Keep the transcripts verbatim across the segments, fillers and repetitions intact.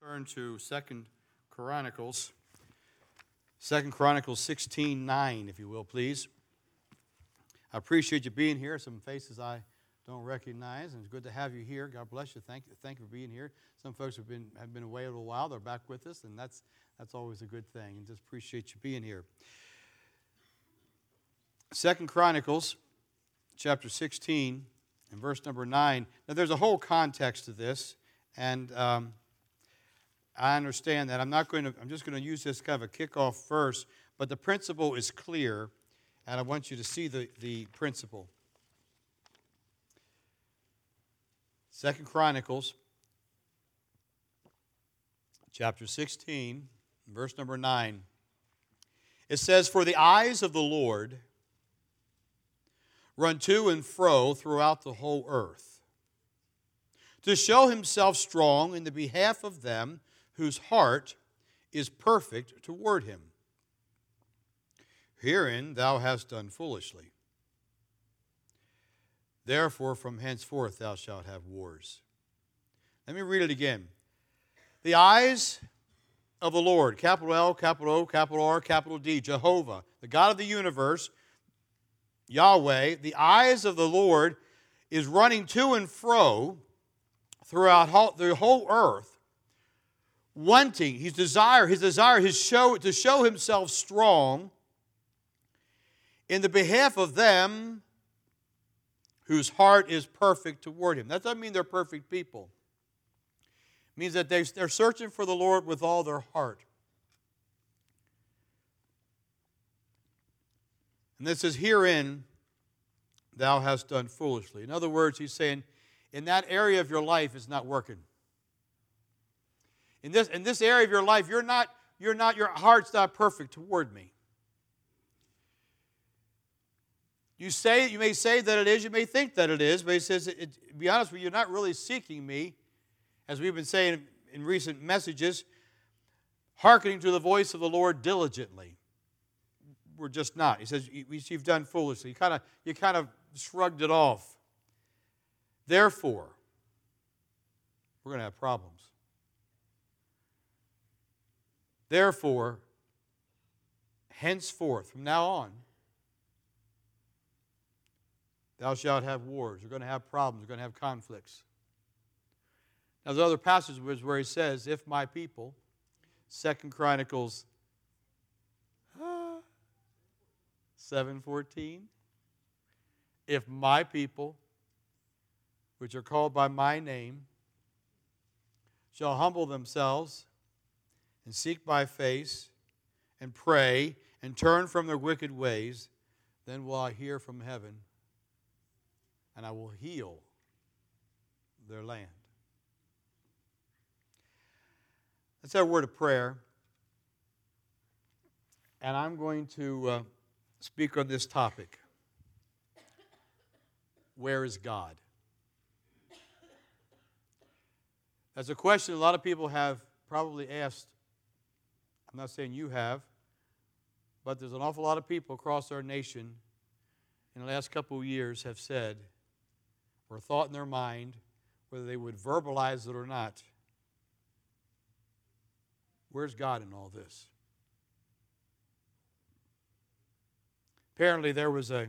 Turn to Second Chronicles, Second Chronicles sixteen nine, if you will, please. I appreciate you being here. Some faces I don't recognize, and it's good to have you here. God bless you. Thank you, thank you for being here. Some folks have been have been away a little while. They're back with us, and that's that's always a good thing. And just appreciate you being here. Second Chronicles, chapter sixteen, and verse number nine. Now, there's a whole context to this, and um, I understand that. I'm not going to. I'm just going to use this kind of a kickoff verse, but the principle is clear, and I want you to see the, the principle. Second Chronicles, chapter sixteen, verse number nine. It says, "For the eyes of the Lord run to and fro throughout the whole earth, to show himself strong in the behalf of them whose heart is perfect toward him. Herein thou hast done foolishly. Therefore from henceforth thou shalt have wars." Let me read it again. The eyes of the Lord, capital L, capital O, capital R, capital D, Jehovah, the God of the universe, Yahweh, the eyes of the Lord is running to and fro throughout the whole earth, wanting, his desire, his desire, his show, to show himself strong in the behalf of them whose heart is perfect toward him. That doesn't mean they're perfect people. It means that they, they're searching for the Lord with all their heart. And this is, "Herein thou hast done foolishly." In other words, he's saying, in that area of your life, it's not working. In this, in this area of your life, you're not, you're not, your heart's not perfect toward me. You say, you may say that it is, you may think that it is, but he says, it, it, to be honest with you, you're not really seeking me, as we've been saying in recent messages, hearkening to the voice of the Lord diligently. We're just not. He says, you've done foolishly. You kind of, you kind of shrugged it off. Therefore, we're going to have problems. Therefore, henceforth, from now on, thou shalt have wars. You're going to have problems. You're going to have conflicts. Now, there's other passages where he says, "If my people," Second Chronicles seven fourteen, "if my people, which are called by my name, shall humble themselves and seek my face and pray and turn from their wicked ways, then will I hear from heaven and I will heal their land." That's our word of prayer. And I'm going to uh, speak on this topic. Where is God? That's a question a lot of people have probably asked. I'm not saying you have, but there's an awful lot of people across our nation in the last couple of years have said, or thought in their mind, whether they would verbalize it or not, where's God in all this? Apparently there was a,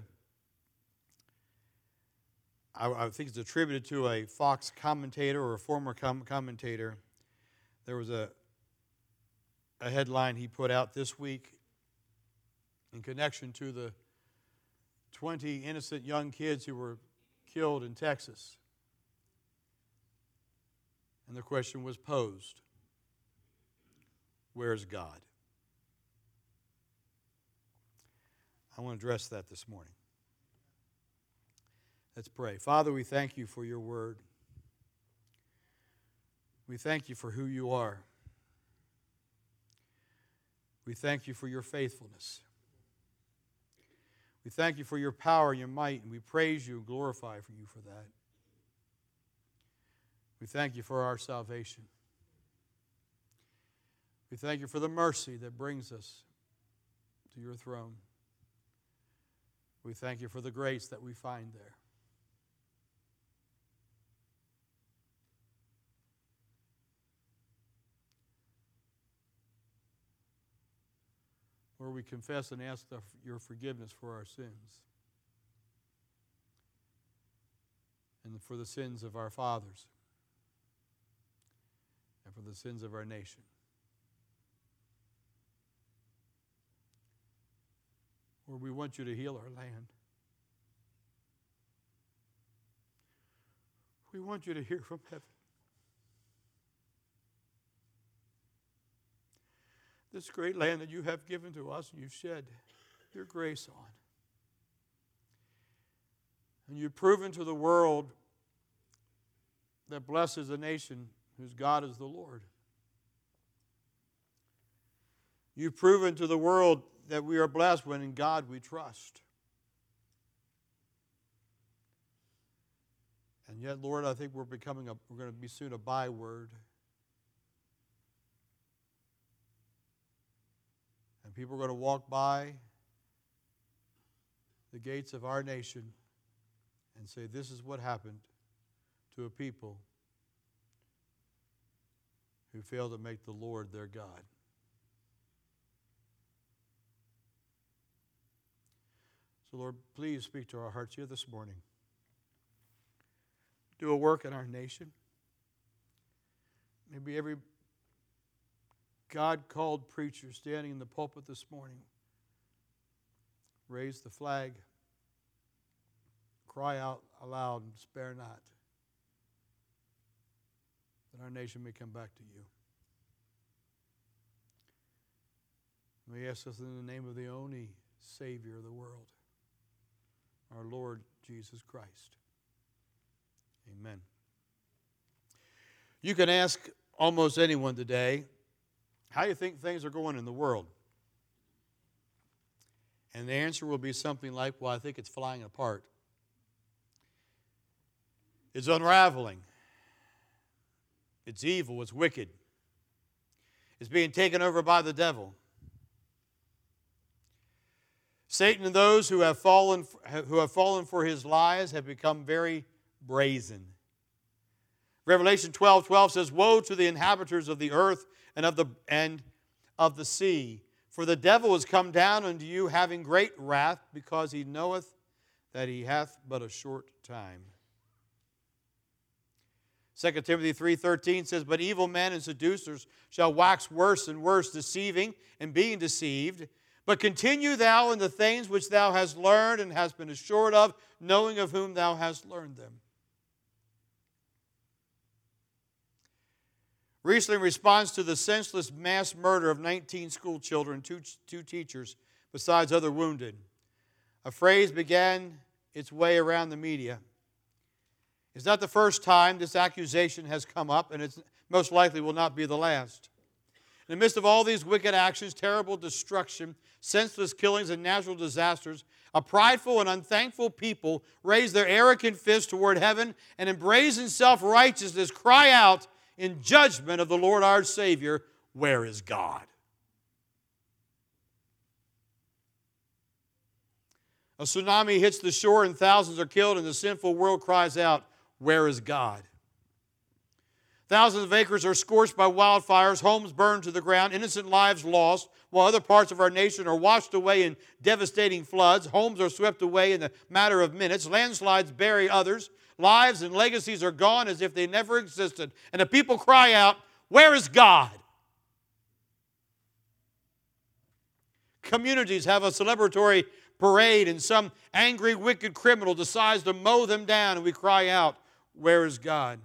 I, I think it's attributed to a Fox commentator or a former com- commentator. There was a, a headline he put out this week in connection to the twenty innocent young kids who were killed in Texas. And the question was posed, where's God? I want to address that this morning. Let's pray. Father, we thank you for your word. We thank you for who you are. We thank you for your faithfulness. We thank you for your power and your might, and we praise you and glorify for you for that. We thank you for our salvation. We thank you for the mercy that brings us to your throne. We thank you for the grace that we find there. Lord, we confess and ask the, your forgiveness for our sins and for the sins of our fathers and for the sins of our nation. Lord, we want you to heal our land. We want you to hear from heaven. This great land that you have given to us and you've shed your grace on. And you've proven to the world that blessed is the nation whose God is the Lord. You've proven to the world that we are blessed when in God we trust. And yet, Lord, I think we're becoming a, we're going to be soon a byword. And people are going to walk by the gates of our nation and say, this is what happened to a people who failed to make the Lord their God. So, Lord, please speak to our hearts here this morning. Do a work in our nation. Maybe every God-called preacher standing in the pulpit this morning raise the flag, cry out aloud and spare not, that our nation may come back to you. We ask this in the name of the only Savior of the world, our Lord Jesus Christ. Amen. You can ask almost anyone today, how do you think things are going in the world? And the answer will be something like, well, I think it's flying apart. It's unraveling. It's evil. It's wicked. It's being taken over by the devil. Satan and those who have fallen, who have fallen for his lies have become very brazen. Revelation twelve twelve says, woe to the inhabitants of the earth and of the and of the sea, for the devil is come down unto you having great wrath, because he knoweth that he hath but a short time. Second Timothy three thirteen says, but evil men and seducers shall wax worse and worse, deceiving and being deceived. But continue thou in the things which thou hast learned and hast been assured of, knowing of whom thou hast learned them. Recently, in response to the senseless mass murder of nineteen school children, two, two teachers, besides other wounded, a phrase began its way around the media. It's not the first time this accusation has come up, and it most likely will not be the last. In the midst of all these wicked actions, terrible destruction, senseless killings, and natural disasters, a prideful and unthankful people raise their arrogant fists toward heaven and in brazen self-righteousness cry out in judgment of the Lord our Savior, where is God? A tsunami hits the shore and thousands are killed, and the sinful world cries out, where is God? Thousands of acres are scorched by wildfires, homes burned to the ground, innocent lives lost, while other parts of our nation are washed away in devastating floods. Homes are swept away in a matter of minutes. Landslides bury others. Lives and legacies are gone as if they never existed. And the people cry out, where is God? Communities have a celebratory parade, and some angry, wicked criminal decides to mow them down, and we cry out, where is God?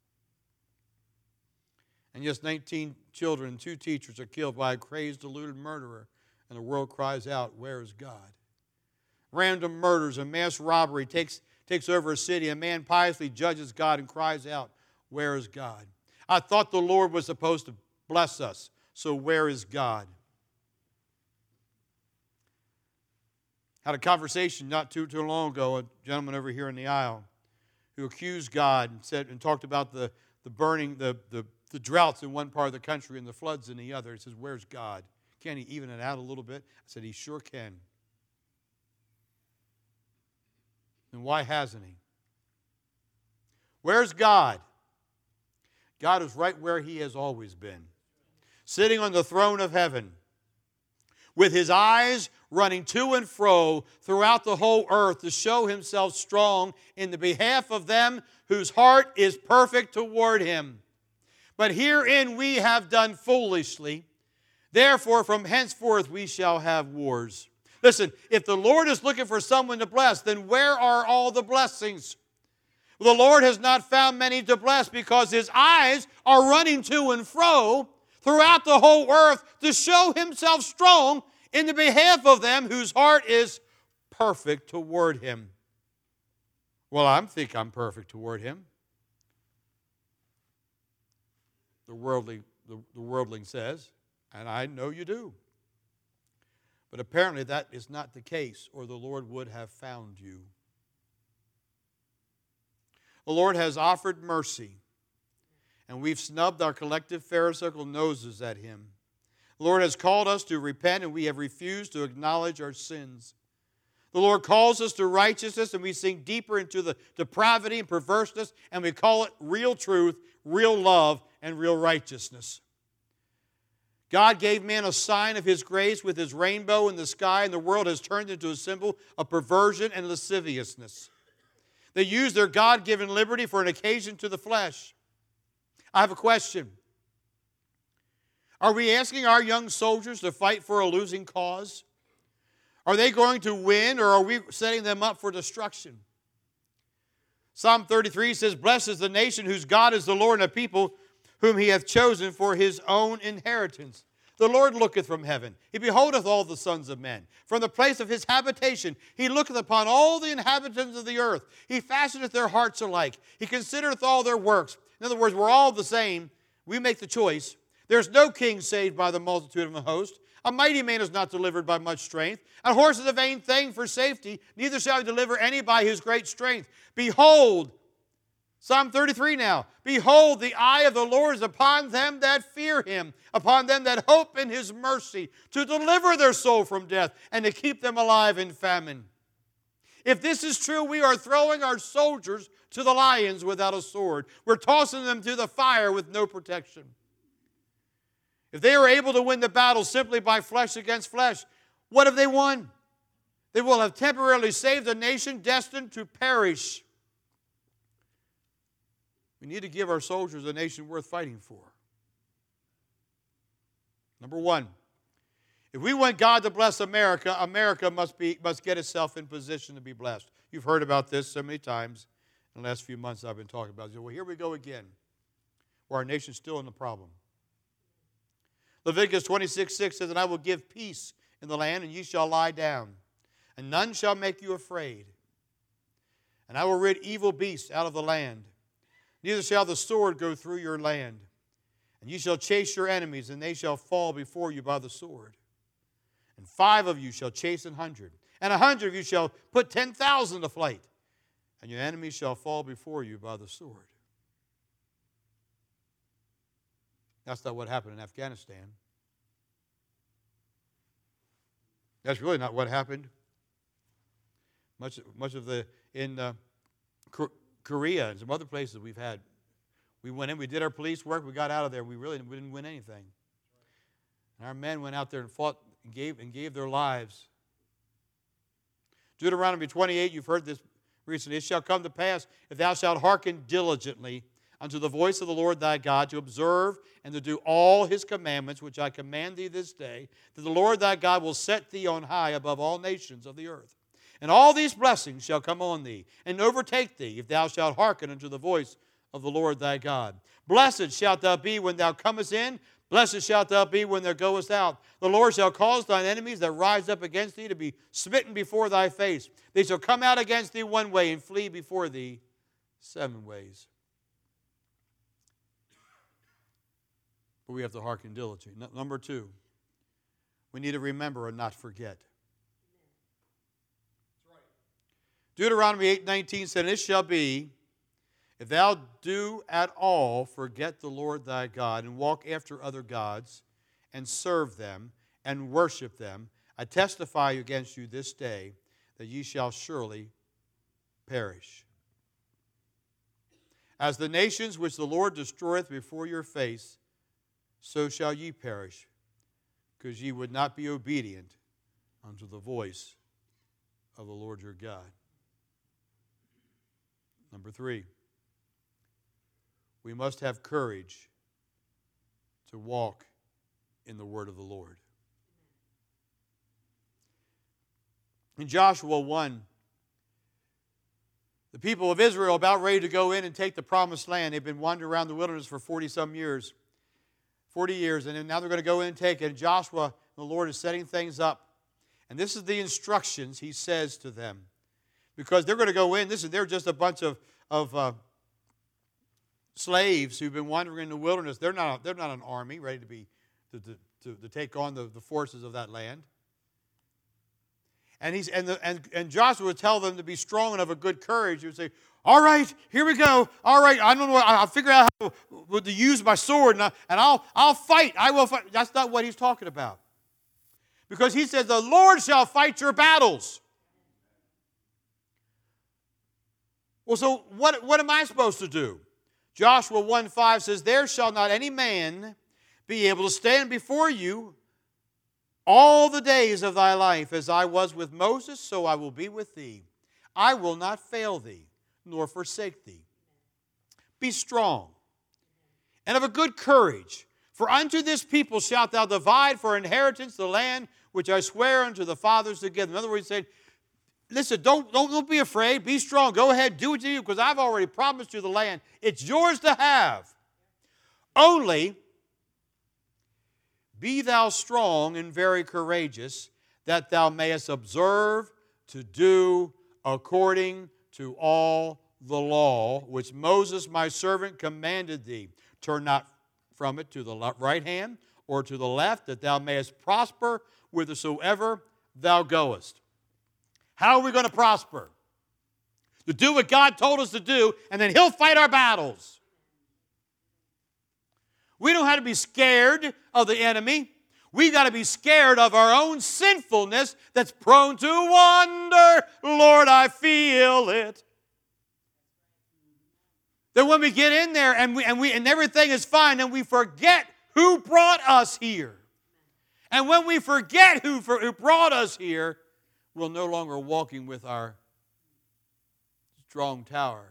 And just nineteen children and two teachers are killed by a crazed, deluded murderer, and the world cries out, where is God? Random murders and mass robbery takes, takes over a city. A man piously judges God and cries out, where is God? I thought the Lord was supposed to bless us, so where is God? Had a conversation not too, too long ago, a gentleman over here in the aisle who accused God and said and talked about the, the burning, the, the, the droughts in one part of the country and the floods in the other. He says, where's God? Can't he even it out a little bit? I said, he sure can. And why hasn't he? Where's God? God is right where he has always been, sitting on the throne of heaven. with his eyes running to and fro throughout the whole earth to show himself strong in the behalf of them whose heart is perfect toward him. But herein we have done foolishly. Therefore, from henceforth we shall have wars. Listen, if the Lord is looking for someone to bless, then where are all the blessings? Well, the Lord has not found many to bless because his eyes are running to and fro throughout the whole earth to show himself strong in the behalf of them whose heart is perfect toward him. Well, I think I'm perfect toward him. The worldly, the, the worldling says, and I know you do. But apparently that is not the case, or the Lord would have found you. The Lord has offered mercy, and we've snubbed our collective pharisaical noses at him. The Lord has called us to repent, and we have refused to acknowledge our sins. The Lord calls us to righteousness, and we sink deeper into the depravity and perverseness, and we call it real truth, real love, and real righteousness. God gave man a sign of his grace with his rainbow in the sky, and the world has turned into a symbol of perversion and lasciviousness. They use their God-given liberty for an occasion to the flesh. I have a question. Are we asking our young soldiers to fight for a losing cause? Are they going to win, or are we setting them up for destruction? Psalm thirty-three says, "Blessed is the nation whose God is the Lord, and a people whom he hath chosen for his own inheritance. The Lord looketh from heaven. He beholdeth all the sons of men. From the place of his habitation he looketh upon all the inhabitants of the earth. He fashioneth their hearts alike. He considereth all their works." In other words, we're all the same. We make the choice. There's no king saved by the multitude of a host. A mighty man is not delivered by much strength. A horse is a vain thing for safety. Neither shall he deliver any by his great strength. Behold, Psalm thirty-three now. Behold, the eye of the Lord is upon them that fear him, upon them that hope in his mercy, to deliver their soul from death and to keep them alive in famine. If this is true, we are throwing our soldiers to the lions without a sword. We're tossing them to the fire with no protection. If they are able to win the battle simply by flesh against flesh, what have they won? They will have temporarily saved a nation destined to perish. We need to give our soldiers a nation worth fighting for. Number one, if we want God to bless America, America must be must get itself in position to be blessed. You've heard about this so many times in the last few months I've been talking about it. Well, here we go again, where our nation's still in the problem. Leviticus twenty-six six says, "And I will give peace in the land, and ye shall lie down, and none shall make you afraid. And I will rid evil beasts out of the land. Neither shall the sword go through your land. And ye shall chase your enemies, and they shall fall before you by the sword. And five of you shall chase an hundred, and a hundred of you shall put ten thousand to flight, and your enemies shall fall before you by the sword." That's not what happened in Afghanistan. That's really not what happened. Much, much of the, in uh, Korea and some other places we've had, we went in, we did our police work, we got out of there, we really we didn't win anything. And our men went out there and fought and gave, and gave their lives. Deuteronomy twenty-eight, you've heard this recently. "It shall come to pass, if thou shalt hearken diligently unto the voice of the Lord thy God, to observe and to do all his commandments, which I command thee this day, that the Lord thy God will set thee on high above all nations of the earth. And all these blessings shall come on thee, and overtake thee, if thou shalt hearken unto the voice of the Lord thy God. Blessed shalt thou be when thou comest in, blessed shalt thou be when thou goest out. The Lord shall cause thine enemies that rise up against thee to be smitten before thy face. They shall come out against thee one way, and flee before thee seven ways." But we have to hearken diligently. Number two, we need to remember and not forget. Deuteronomy eight nineteen said, "It shall be, if thou do at all forget the Lord thy God, and walk after other gods, and serve them, and worship them, I testify against you this day, that ye shall surely perish. As the nations which the Lord destroyeth before your face, so shall ye perish. because ye would not be obedient unto the voice of the Lord your God. Number three, we must have courage to walk in the word of the Lord. In Joshua one, the people of Israel are about ready to go in and take the promised land. They've been wandering around the wilderness for forty-some years, forty years, and now they're going to go in and take it. And Joshua, the Lord, is setting things up. And this is the instructions he says to them. Because they're going to go in. Listen, they're just a bunch of, of uh, slaves who've been wandering in the wilderness. They're not, they're not an army ready to, be, to, to, to take on the, the forces of that land. And, he's, and, the, and, and Joshua would tell them to be strong and of a good courage. He would say, all right, here we go. All right, I don't know. I'll figure out how to, to use my sword, and, I, and I'll, I'll fight. I will fight. That's not what he's talking about. Because he says, the Lord shall fight your battles. Well, so what, what am I supposed to do? Joshua one five says, there shall not any man be able to stand before you all the days of thy life. As I was with Moses, so I will be with thee. I will not fail thee, nor forsake thee. Be strong, and of a good courage. For unto this people shalt thou divide for inheritance the land which I swear unto the fathers to give them. In other words, he said, listen, don't, don't, don't be afraid. Be strong. Go ahead. Do what you do, because I've already promised you the land. It's yours to have. Only be thou strong and very courageous, that thou mayest observe to do according to all the law which Moses my servant commanded thee. Turn not from it to the right hand or to the left, that thou mayest prosper whithersoever thou goest. How are we going to prosper? To do what God told us to do, and then He'll fight our battles. We don't have to be scared of the enemy. We've got to be scared of our own sinfulness that's prone to wander. Lord, I feel it. That when we get in there and we and we and everything is fine, and we forget who brought us here. And when we forget who, for, who brought us here, we're no longer walking with our strong tower.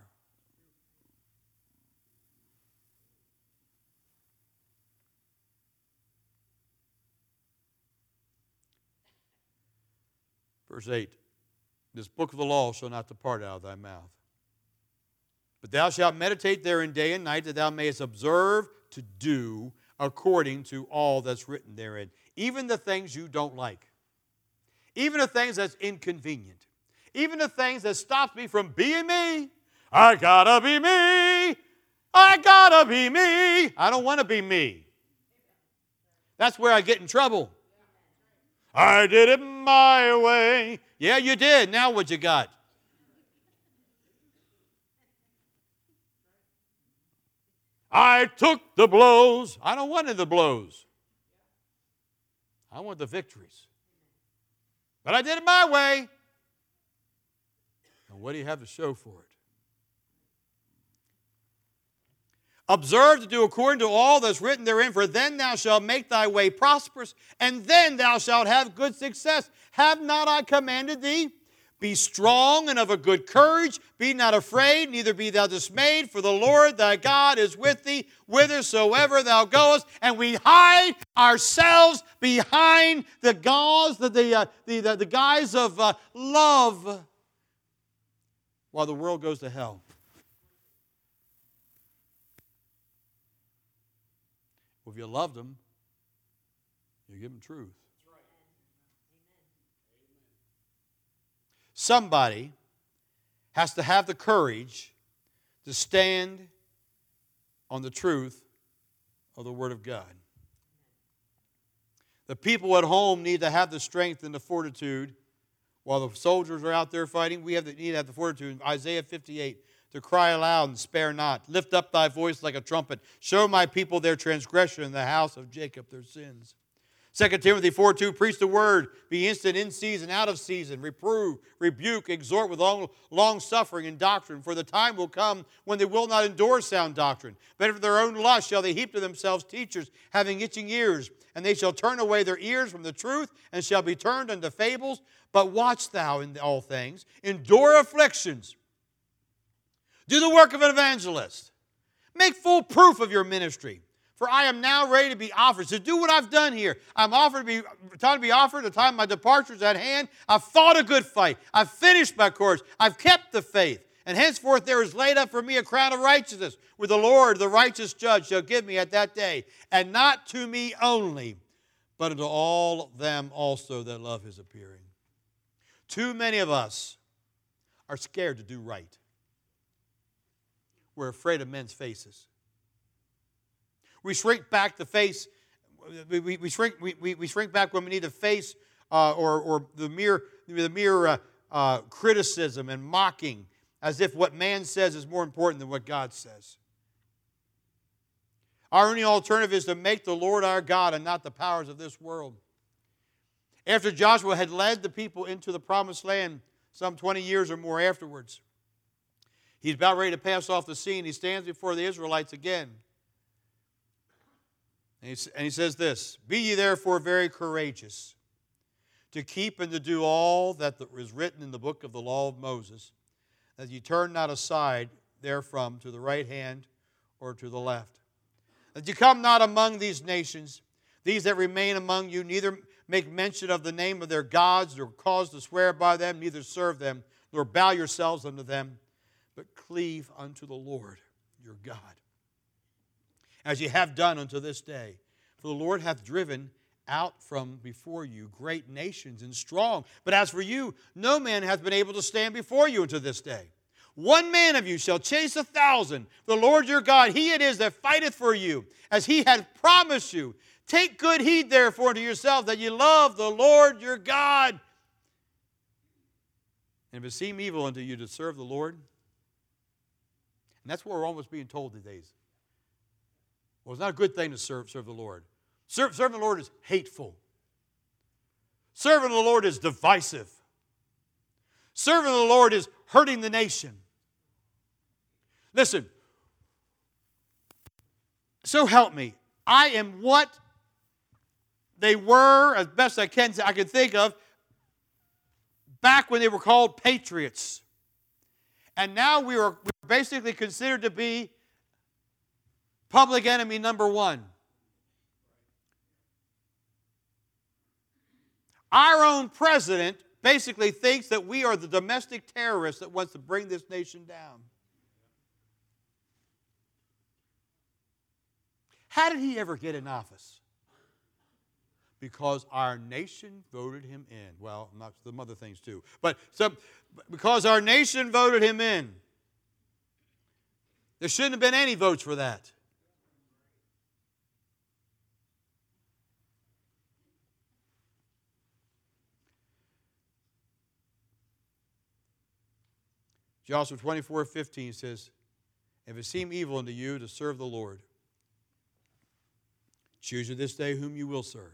Verse eight, this book of the law shall not depart out of thy mouth, but thou shalt meditate therein day and night, that thou mayest observe to do according to all that's written therein. Even the things you don't like. Even the things that's inconvenient. Even the things that stops me from being me. I gotta be me. I gotta be me. I don't want to be me. That's where I get in trouble. I did it my way. Yeah, you did. Now what you got? I took the blows. I don't want any of the blows. I want the victories. But I did it my way. And what do you have to show for it? Observe to do according to all that's written therein, for then thou shalt make thy way prosperous, and then thou shalt have good success. Have not I commanded thee? Be strong and of a good courage. Be not afraid, neither be thou dismayed, for the Lord thy God is with thee whithersoever thou goest. And we hide ourselves behind the gauze, the, the, uh, the, the, the guise of uh, love, while the world goes to hell. Well, if you loved them, you give them truth. Somebody has to have the courage to stand on the truth of the Word of God. The people at home need to have the strength and the fortitude. While the soldiers are out there fighting, we have the, need to have the fortitude. Isaiah fifty-eight, to cry aloud and spare not. Lift up thy voice like a trumpet. Show my people their transgression, and the house of Jacob their sins. Second Timothy four two, preach the word, be instant in season, out of season, reprove, rebuke, exhort with long, long suffering and doctrine. For the time will come when they will not endure sound doctrine, but after their own lust shall they heap to themselves teachers, having itching ears, and they shall turn away their ears from the truth, and shall be turned unto fables. But watch thou in all things, endure afflictions, do the work of an evangelist, make full proof of your ministry. For I am now ready to be offered. So do what I've done here. I'm offered to be, time to be offered. The time of my departure is at hand. I've fought a good fight. I've finished my course. I've kept the faith. And henceforth there is laid up for me a crown of righteousness, which the Lord, the righteous judge, shall give me at that day. And not to me only, but unto all them also that love his appearing. Too many of us are scared to do right. We're afraid of men's faces. We shrink back the face. We, we, we shrink. We, we, we shrink back when we need to face uh, or or the mere the mere uh, uh, criticism and mocking, as if what man says is more important than what God says. Our only alternative is to make the Lord our God and not the powers of this world. After Joshua had led the people into the promised land, some twenty years or more afterwards, he's about ready to pass off the scene. He stands before the Israelites again. And he, and he says this, be ye therefore very courageous, to keep and to do all that is written in the book of the law of Moses, that ye turn not aside therefrom to the right hand or to the left. That ye come not among these nations, these that remain among you, neither make mention of the name of their gods, nor cause to swear by them, neither serve them, nor bow yourselves unto them, but cleave unto the Lord your God, as ye have done unto this day. For the Lord hath driven out from before you great nations and strong. But as for you, no man hath been able to stand before you unto this day. One man of you shall chase a thousand. The Lord your God, he it is that fighteth for you, as he hath promised you. Take good heed therefore unto yourself, that ye love the Lord your God. And if it seem evil unto you to serve the Lord, and that's what we're almost being told these days. Well, it's not a good thing to serve, serve the Lord. Serve, serving the Lord is hateful. Serving the Lord is divisive. Serving the Lord is hurting the nation. Listen, so help me, I am what they were, as best I can, I can think of, back when they were called patriots. And now we are basically considered to be public enemy number one. Our own president basically thinks that we are the domestic terrorist that wants to bring this nation down. How did he ever get in office? Because our nation voted him in. Well, not some other things too. But some, because our nation voted him in. There shouldn't have been any votes for that. Joshua twenty-four fifteen says, if it seem evil unto you to serve the Lord, choose you this day whom you will serve.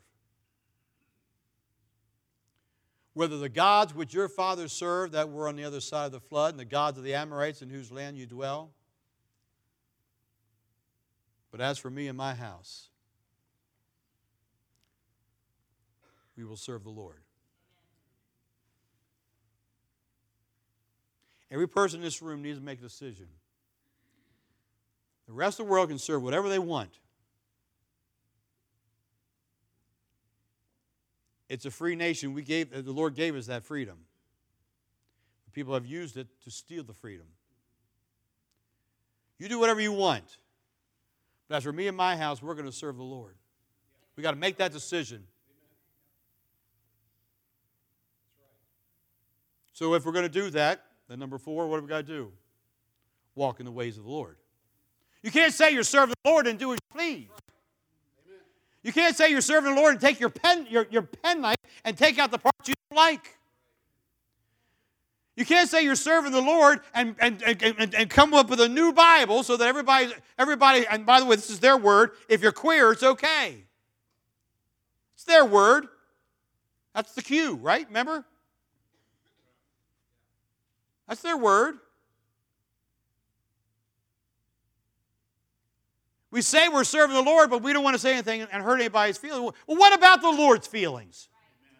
Whether the gods which your fathers served that were on the other side of the flood, and the gods of the Amorites in whose land you dwell. But as for me and my house, we will serve the Lord. Every person in this room needs to make a decision. The rest of the world can serve whatever they want. It's a free nation. We gave, the Lord gave us that freedom. People have used it to steal the freedom. You do whatever you want. But as for me and my house, we're going to serve the Lord. We've got to make that decision. So if we're going to do that, then number four, what have we got to do? Walk in the ways of the Lord. You can't say you're serving the Lord and do as you please. You can't say you're serving the Lord and take your pen, your, your penknife and take out the parts you don't like. You can't say you're serving the Lord and, and, and, and come up with a new Bible so that everybody, everybody, and by the way, this is their word, if you're queer, it's okay. It's their word. That's the cue, right? Remember? That's their word. We say we're serving the Lord, but we don't want to say anything and hurt anybody's feelings. Well, what about the Lord's feelings?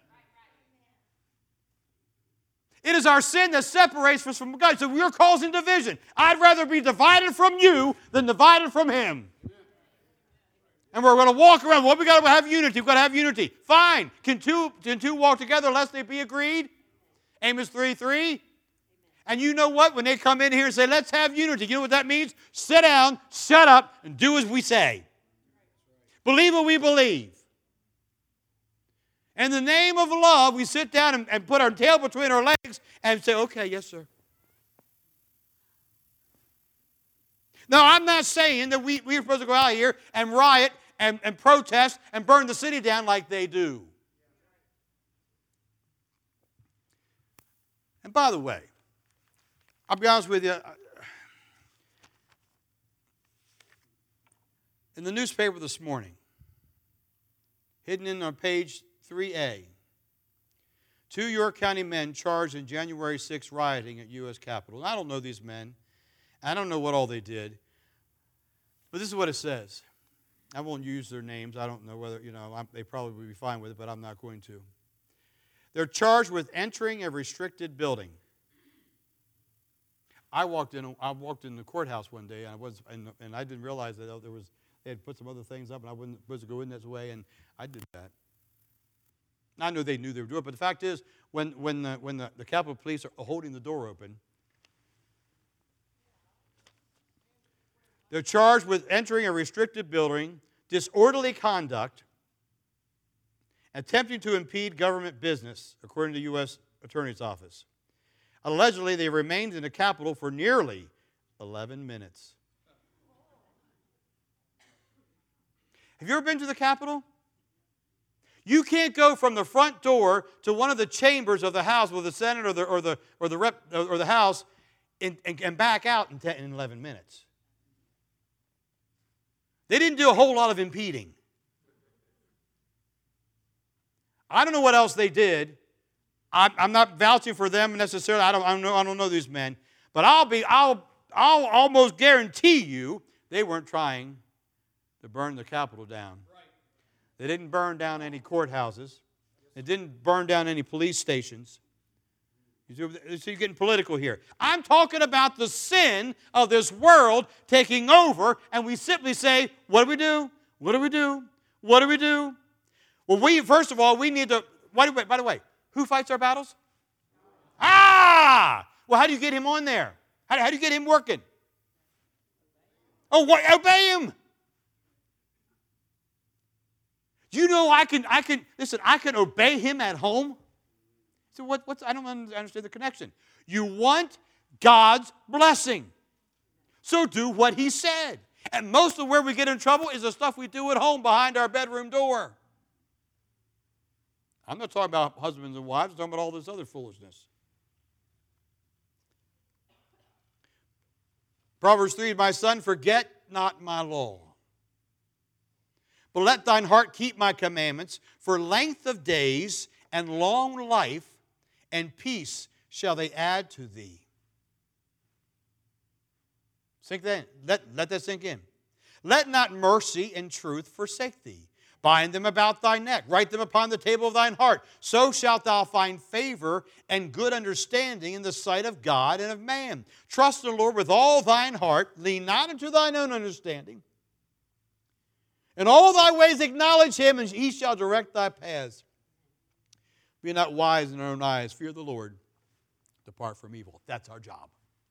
It is our sin that separates us from God. So we're causing division. I'd rather be divided from you than divided from Him. And we're going to walk around. Well, we've got to have unity. We've got to have unity. Fine. Can two, can two walk together unless they be agreed? Amos three three. And you know what? When they come in here and say, let's have unity, you know what that means? Sit down, shut up, and do as we say. Believe what we believe. In the name of love, we sit down and, and put our tail between our legs and say, okay, yes, sir. Now, I'm not saying that we, we're supposed to go out here and riot and, and protest and burn the city down like they do. And by the way, I'll be honest with you. In the newspaper this morning, hidden in on page three A, two York County men charged in January sixth rioting at U S Capitol. And I don't know these men. I don't know what all they did. But this is what it says. I won't use their names. I don't know whether, you know, I'm, they probably would be fine with it, but I'm not going to. They're charged with entering a restricted building. I walked in. I walked in the courthouse one day, and I was, and, and I didn't realize that there was. They had put some other things up, and I wasn't supposed to go in this way, and I did that. I knew they knew they were doing it, but the fact is, when when the, when the, the Capitol Police are holding the door open, they're charged with entering a restricted building, disorderly conduct, attempting to impede government business, according to the U S Attorney's Office. Allegedly, they remained in the Capitol for nearly eleven minutes. Have you ever been to the Capitol? You can't go from the front door to one of the chambers of the House with the Senate or the or the or the rep or the House and, and, and back out in, ten, in eleven minutes. They didn't do a whole lot of impeding. I don't know what else they did. I'm not vouching for them necessarily. I don't, I don't know. I don't know these men, but I'll be. I'll. I'll almost guarantee you they weren't trying to burn the Capitol down. Right. They didn't burn down any courthouses. They didn't burn down any police stations. So you're getting political here. I'm talking about the sin of this world taking over, and we simply say, "What do we do? What do we do? What do we do?" Well, we first of all we need to. By the way, by the way. Who fights our battles? Ah! Well, how do you get him on there? How, how do you get him working? Oh, what? Obey him. Do you know I can, I can, listen, I can obey him at home? So what, what's, I don't understand the connection. You want God's blessing. So do what He said. And most of where we get in trouble is the stuff we do at home behind our bedroom door. I'm not talking about husbands and wives. I'm talking about all this other foolishness. Proverbs three, my son, forget not my law, but let thine heart keep my commandments. For length of days and long life and peace shall they add to thee. Sink that in. Let, let that sink in. Let not mercy and truth forsake thee. Bind them about thy neck. Write them upon the table of thine heart. So shalt thou find favor and good understanding in the sight of God and of man. Trust in the Lord with all thine heart. Lean not into thine own understanding. In all thy ways acknowledge Him, and He shall direct thy paths. Be not wise in our own eyes. Fear the Lord. Depart from evil. That's our job.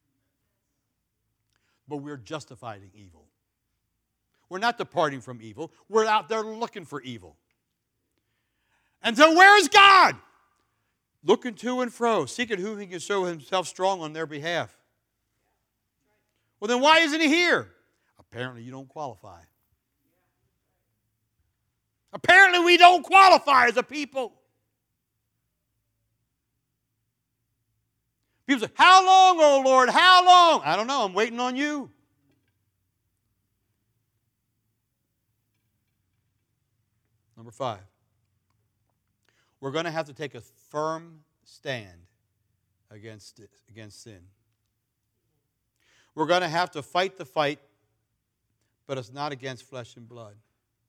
But we're justifying evil. We're not departing from evil. We're out there looking for evil. And so where is God? Looking to and fro, seeking whom He can show Himself strong on their behalf. Well, then why isn't He here? Apparently you don't qualify. Apparently we don't qualify as a people. People say, how long, oh Lord, how long? I don't know, I'm waiting on you. Number five. we're going to have to take a firm stand against, against sin. We're going to have to fight the fight, but it's not against flesh and blood.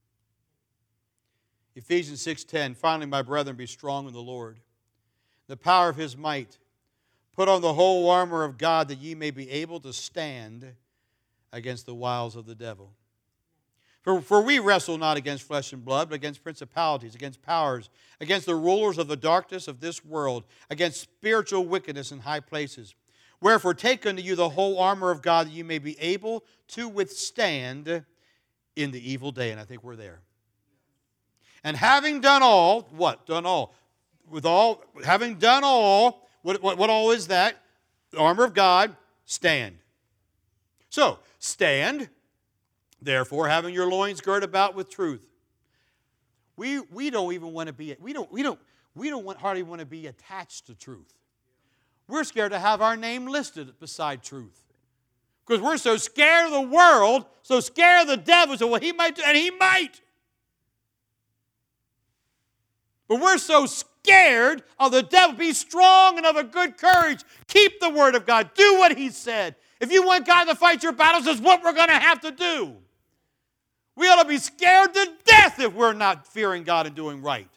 Ephesians six ten, finally, my brethren, be strong in the Lord, the power of his might. Put on the whole armor of God, that ye may be able to stand against the wiles of the devil. For, for we wrestle not against flesh and blood, but against principalities, against powers, against the rulers of the darkness of this world, against spiritual wickedness in high places. Wherefore take unto you the whole armor of God, that you may be able to withstand in the evil day. And I think we're there. And having done all, what? Done all. With all, having done all, what, what, what all is that? The armor of God, stand. So, stand, therefore, having your loins girt about with truth. We, we don't even want to be, we don't, we don't, we don't want, hardly want to be attached to truth. We're scared to have our name listed beside truth. Because we're so scared of the world, so scared of the devil, so well, he might do, and he might. But we're so scared of the devil. Be strong and of a good courage. Keep the word of God. Do what he said. If you want God to fight your battles, this is what we're going to have to do. We ought to be scared to death if we're not fearing God and doing right.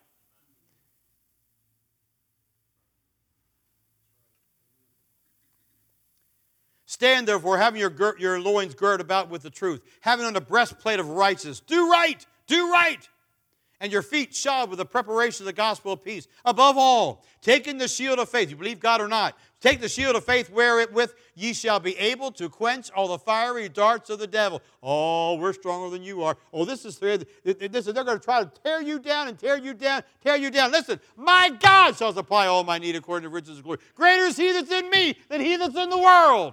Stand therefore, having your, girt, your loins girded about with the truth, having on the breastplate of righteousness. Do right. Do right. And your feet shod with the preparation of the gospel of peace. Above all, taking the shield of faith. You believe God or not? Take the shield of faith, wear it with, ye shall be able to quench all the fiery darts of the devil. Oh, we're stronger than you are. Oh, this is, this is they're going to try to tear you down and tear you down, tear you down. Listen, my God shall supply all my need according to riches and glory. Greater is he that's in me than he that's in the world.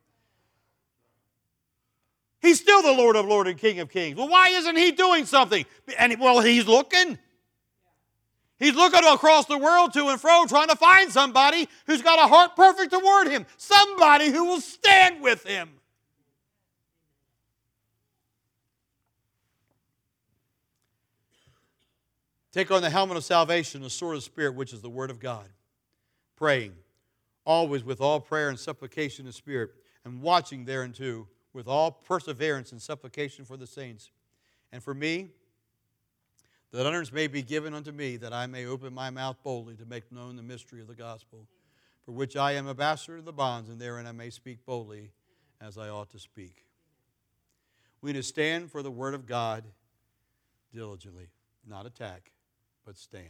He's still the Lord of lords and King of kings. Well, why isn't he doing something? And well, he's looking. He's looking across the world to and fro, trying to find somebody who's got a heart perfect toward him. Somebody who will stand with him. Take on the helmet of salvation, the sword of the Spirit, which is the word of God. Praying, always with all prayer and supplication in the Spirit, and watching thereunto with all perseverance and supplication for the saints. And for me, that utterance may be given unto me, that I may open my mouth boldly to make known the mystery of the gospel, for which I am ambassador to the bonds, and therein I may speak boldly as I ought to speak. We need to stand for the word of God diligently, not attack, but stand.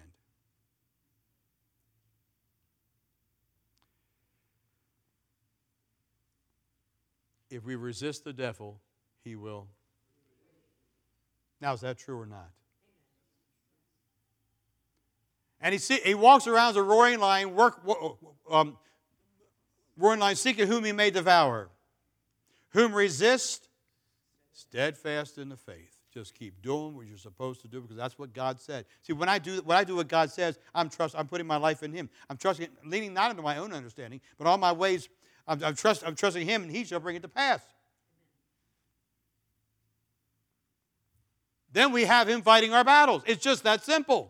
If we resist the devil, he will. Now, is that true or not? And he, see, he walks around as a roaring lion, work, um, roaring lion, seeking whom he may devour. Whom resist, steadfast in the faith. Just keep doing what you're supposed to do, because that's what God said. See, when I do when I do what God says, I'm trust. I'm putting my life in him. I'm trusting, leaning not into my own understanding, but all my ways. I'm, I'm, trust, I'm trusting him, and he shall bring it to pass. Then we have him fighting our battles. It's just that simple.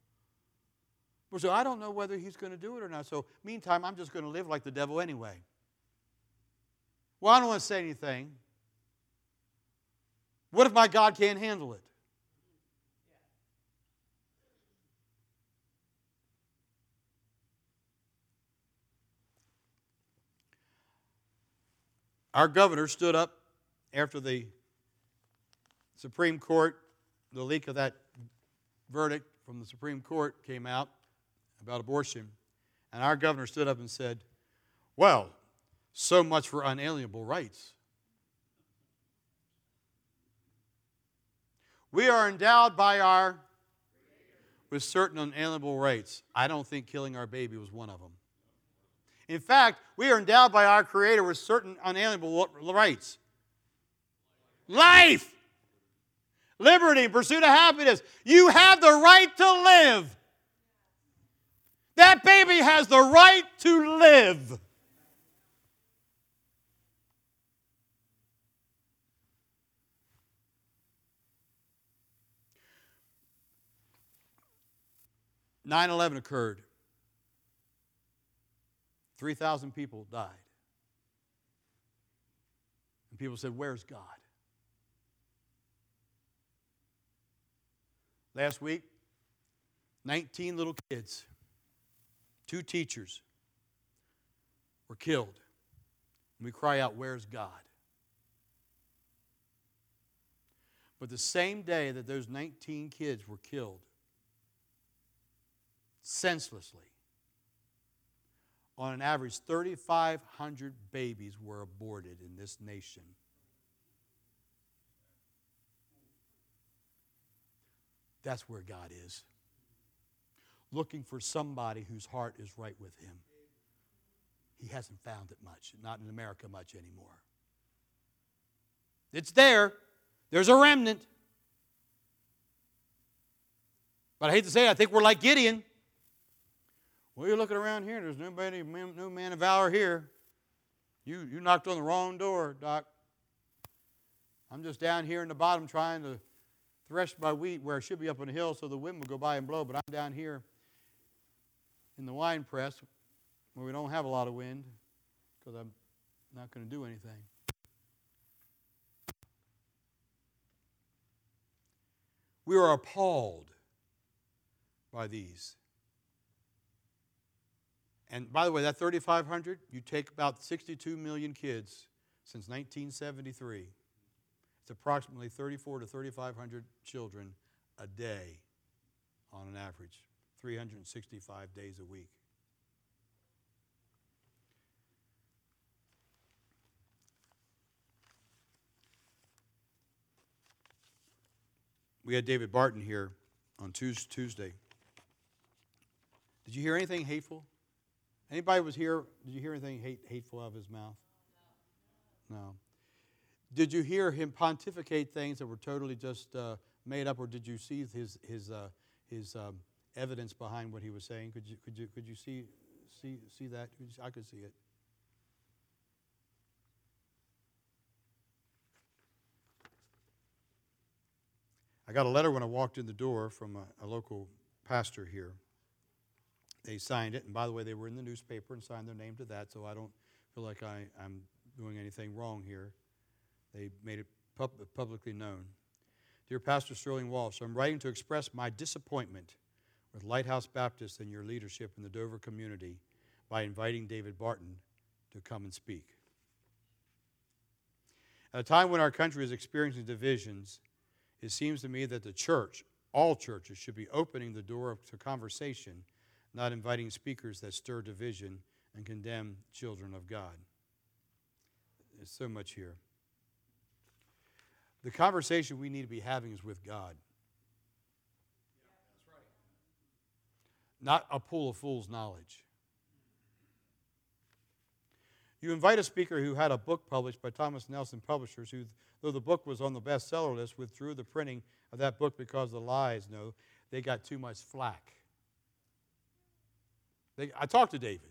So I don't know whether he's going to do it or not. So meantime, I'm just going to live like the devil anyway. Well, I don't want to say anything. What if my God can't handle it? Our governor stood up after the Supreme Court, the leak of that verdict from the Supreme Court came out about abortion, and our governor stood up and said, well, so much for unalienable rights. We are endowed by our with certain unalienable rights. I don't think killing our baby was one of them. In fact, we are endowed by our Creator with certain unalienable rights. Life, liberty, pursuit of happiness. You have the right to live. That baby has the right to live. nine eleven occurred. three thousand people died. And people said, where's God? Last week, nineteen little kids, two teachers were killed. And we cry out, where's God? But the same day that those nineteen kids were killed, senselessly, on an average, thirty-five hundred babies were aborted in this nation. That's where God is. Looking for somebody whose heart is right with Him. He hasn't found it much, not in America much anymore. It's there. There's a remnant. But I hate to say it, I think we're like Gideon. Well, you're looking around here, there's nobody, no man of valor here. You, you knocked on the wrong door, Doc. I'm just down here in the bottom trying to thresh my wheat where I should be up on the hill so the wind will go by and blow, but I'm down here in the wine press where we don't have a lot of wind because I'm not going to do anything. We are appalled by these. And by the way, that thirty-five hundred, you take about sixty-two million kids since nineteen seventy-three. It's approximately thirty-four to thirty-five hundred children a day on an average, three hundred sixty-five days a week. We had David Barton here on Tuesday. Did you hear anything hateful? Anybody was here? Did you hear anything hate, hateful out of his mouth? No. Did you hear him pontificate things that were totally just uh, made up, or did you see his his uh, his um, evidence behind what he was saying? Could you could you could you see see see that? I could see it. I got a letter when I walked in the door from a, a local pastor here. They signed it, and by the way, they were in the newspaper and signed their name to that, so I don't feel like I, I'm doing anything wrong here. They made it pub- publicly known. Dear Pastor Sterling Walsh, I'm writing to express my disappointment with Lighthouse Baptist and your leadership in the Dover community by inviting David Barton to come and speak. At a time when our country is experiencing divisions, it seems to me that the church, all churches, should be opening the door to conversation, not inviting speakers that stir division and condemn children of God. There's so much here. The conversation we need to be having is with God. Yeah, that's right. Not a pool of fool's knowledge. You invite a speaker who had a book published by Thomas Nelson Publishers, who, though the book was on the bestseller list, withdrew the printing of that book because the lies, no, they got too much flack. They, I talked to David.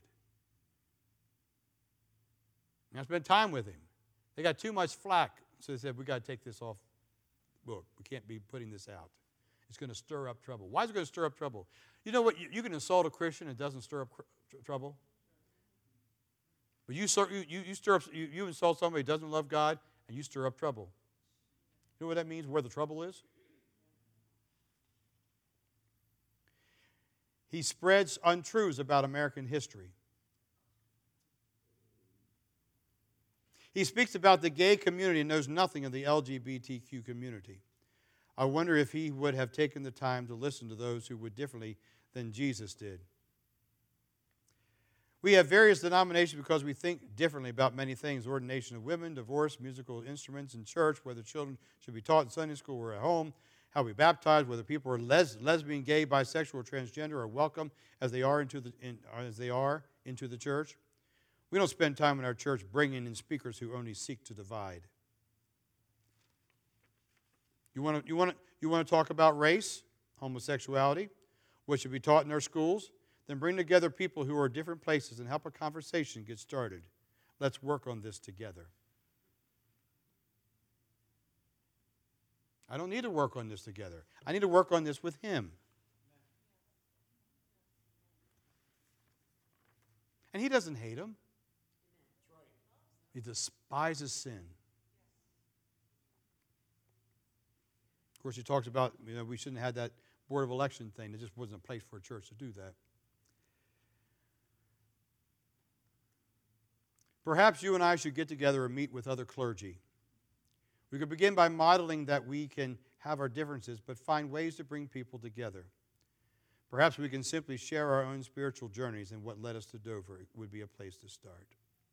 I spent time with him. They got too much flack, so they said, we got to take this off book. We can't be putting this out. It's going to stir up trouble. Why is it going to stir up trouble? You know what? You, you can insult a Christian and it doesn't stir up tr- trouble. But you, you, you, stir up, you, you insult somebody who doesn't love God, and you stir up trouble. You know what that means, where the trouble is? He spreads untruths about American history. He speaks about the gay community and knows nothing of the L G B T Q community. I wonder if he would have taken the time to listen to those who would differently than Jesus did. We have various denominations because we think differently about many things: ordination of women, divorce, musical instruments in church, whether children should be taught in Sunday school or at home, how we baptize, whether people are les- lesbian, gay, bisexual, or transgender are welcome as they are into the in, as they are into the church. We don't spend time in our church bringing in speakers who only seek to divide. You want to you want to you want to talk about race, homosexuality, what should be taught in our schools? Then bring together people who are different places and help a conversation get started. Let's work on this together. I don't need to work on this together. I need to work on this with him. And he doesn't hate them. He despises sin. Of course, he talks about, you know, we shouldn't have had that board of election thing. There just wasn't a place for a church to do that. Perhaps you and I should get together and meet with other clergy. We could begin by modeling that we can have our differences, but find ways to bring people together. Perhaps we can simply share our own spiritual journeys, and what led us to Dover would be a place to start.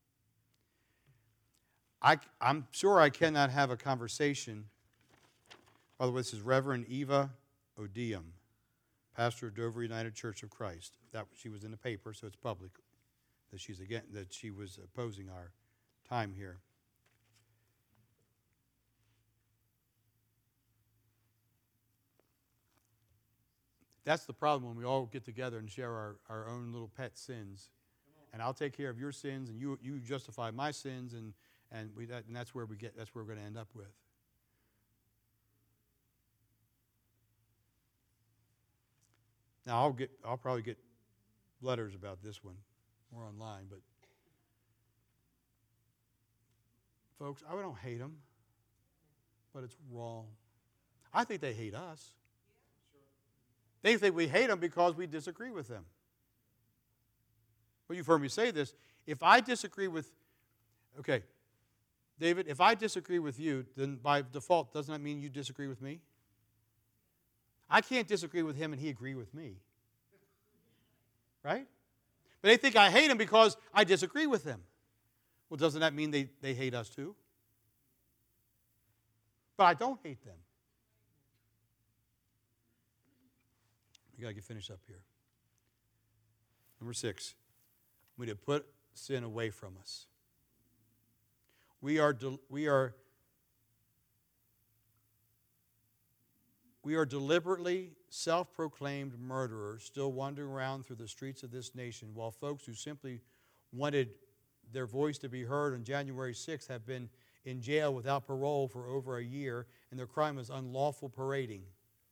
I, I'm sure I cannot have a conversation. By the way, this is Reverend Eva Odium, pastor of Dover United Church of Christ. That she was in the paper, so it's public that she's again that she was opposing our time here. That's the problem when we all get together and share our, our own little pet sins. And I'll take care of your sins, and you you justify my sins, and and we that, and that's where we get that's where we're going to end up with. Now I'll get I'll probably get letters about this one more online, but folks, I don't hate them, but it's wrong. I think they hate us. They think we hate them because we disagree with them. Well, you've heard me say this. If I disagree with, okay, David, if I disagree with you, then by default, doesn't that mean you disagree with me? I can't disagree with him and he agree with me. Right? But they think I hate him because I disagree with them. Well, doesn't that mean they, they hate us too? But I don't hate them. We got to get finished up here. Number six, we need to put sin away from us. We are de- we are we are deliberately self-proclaimed murderers still wandering around through the streets of this nation, while folks who simply wanted their voice to be heard on January sixth have been in jail without parole for over a year, and their crime is unlawful parading.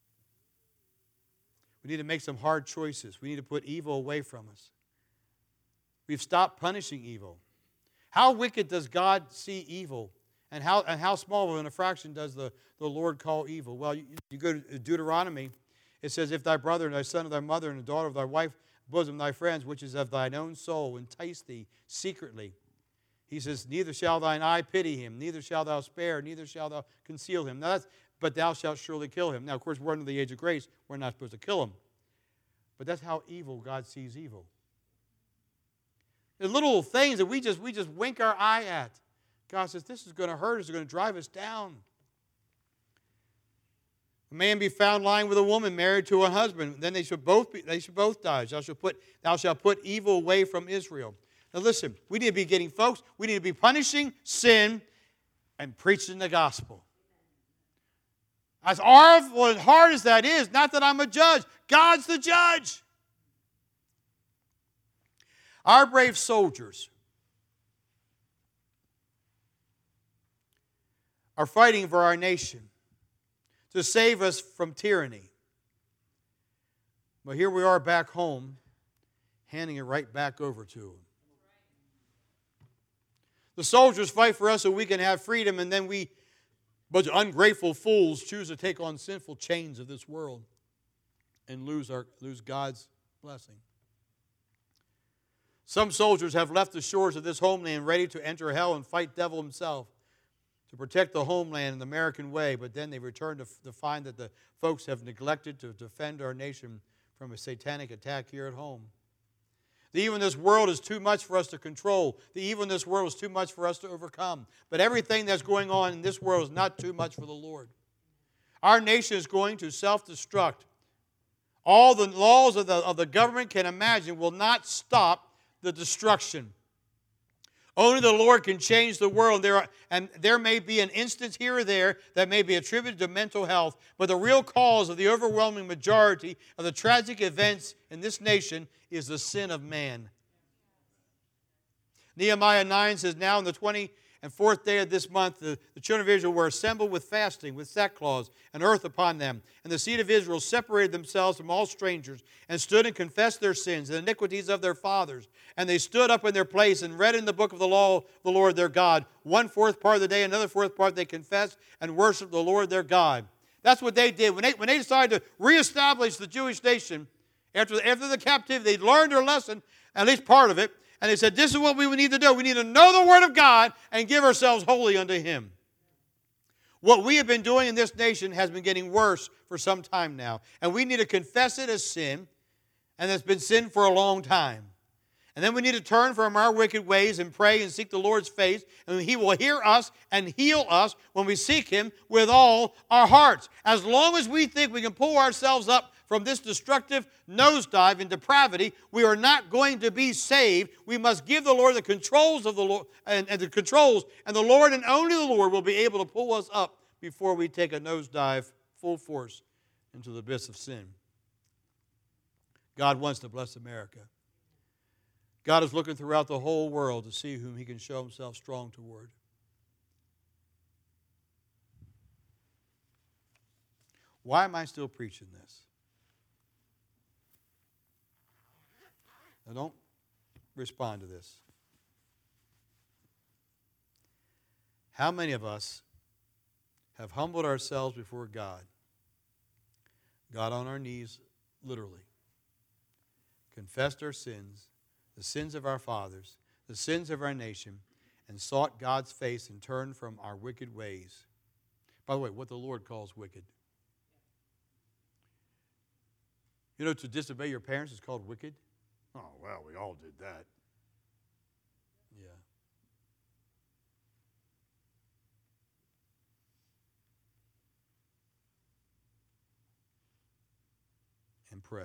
We need to make some hard choices. We need to put evil away from us. We've stopped punishing evil. How wicked does God see evil? And how, and how small of an infraction does the, the Lord call evil? Well, you, you go to Deuteronomy. It says, if thy brother and thy son of thy mother and the daughter of thy wife, bosom thy friends, which is of thine own soul, entice thee secretly. He says, neither shall thine eye pity him, neither shalt thou spare, neither shalt thou conceal him. Now that's, but thou shalt surely kill him. Now, of course, we're under the age of grace. We're not supposed to kill him. But that's how evil God sees evil. The little things that we just we just wink our eye at. God says, this is going to hurt us. It's going to drive us down. A man be found lying with a woman married to a husband. Then they should both be, they should both die. Thou shalt put, thou shalt put evil away from Israel. Now listen, we need to be getting, folks, we need to be punishing sin and preaching the gospel. As awful and hard as that is, not that I'm a judge. God's the judge. Our brave soldiers are fighting for our nation to save us from tyranny. But here we are back home, handing it right back over to them. The soldiers fight for us so we can have freedom, and then we, bunch of ungrateful fools, choose to take on sinful chains of this world and lose our lose God's blessing. Some soldiers have left the shores of this homeland ready to enter hell and fight devil himself to protect the homeland in the American way, but then they return to, to find that the folks have neglected to defend our nation from a satanic attack here at home. The evil in this world is too much for us to control. The evil in this world is too much for us to overcome. But everything that's going on in this world is not too much for the Lord. Our nation is going to self-destruct. All the laws of the, of the government can imagine will not stop the destruction. Only the Lord can change the world. There are, and there may be an instance here or there that may be attributed to mental health, but the real cause of the overwhelming majority of the tragic events in this nation is the sin of man. Nehemiah nine says, now in the twenty and fourth day of this month, the, the children of Israel were assembled with fasting, with sackcloth and earth upon them. And the seed of Israel separated themselves from all strangers, and stood and confessed their sins and iniquities of their fathers. And they stood up in their place and read in the book of the law of the Lord their God. One fourth part of the day, another fourth part they confessed and worshiped the Lord their God. That's what they did. When they, when they decided to reestablish the Jewish nation, after, after the captivity, they learned their lesson, at least part of it, and they said, this is what we need to do. We need to know the Word of God and give ourselves wholly unto Him. What we have been doing in this nation has been getting worse for some time now. And we need to confess it as sin, and it's been sin for a long time. And then we need to turn from our wicked ways and pray and seek the Lord's face, and He will hear us and heal us when we seek Him with all our hearts. As long as we think we can pull ourselves up from this destructive nosedive in depravity, we are not going to be saved. We must give the Lord the controls of the Lord and, and the controls, and the Lord and only the Lord will be able to pull us up before we take a nosedive full force into the abyss of sin. God wants to bless America. God is looking throughout the whole world to see whom He can show Himself strong toward. Why am I still preaching this? Now don't respond to this. How many of us have humbled ourselves before God, got on our knees literally, confessed our sins, the sins of our fathers, the sins of our nation, and sought God's face and turned from our wicked ways? By the way, what the Lord calls wicked. You know, to disobey your parents is called wicked? Oh, well, we all did that. Yeah. And pray.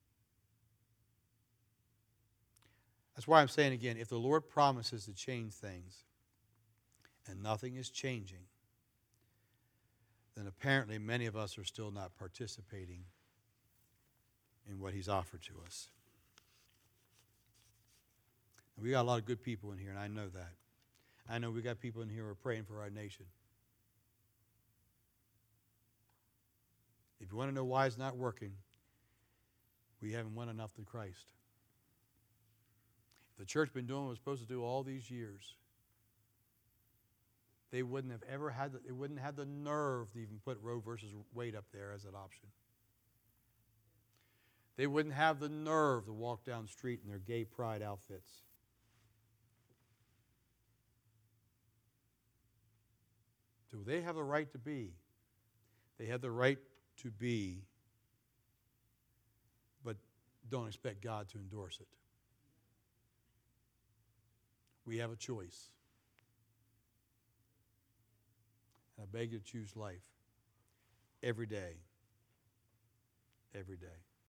That's why I'm saying again, if the Lord promises to change things and nothing is changing, then apparently many of us are still not participating in what He's offered to us. And we got a lot of good people in here, and I know that. I know we got people in here who are praying for our nation. If you want to know why it's not working, we haven't won enough to Christ. If the church been doing what it was supposed to do all these years, they wouldn't have ever had the, they wouldn't have the nerve to even put Roe versus Wade up there as an option. They wouldn't have the nerve to walk down the street in their gay pride outfits. Do they have the right to be? They have the right to be, but don't expect God to endorse it. We have a choice. And I beg you to choose life every day. Every day.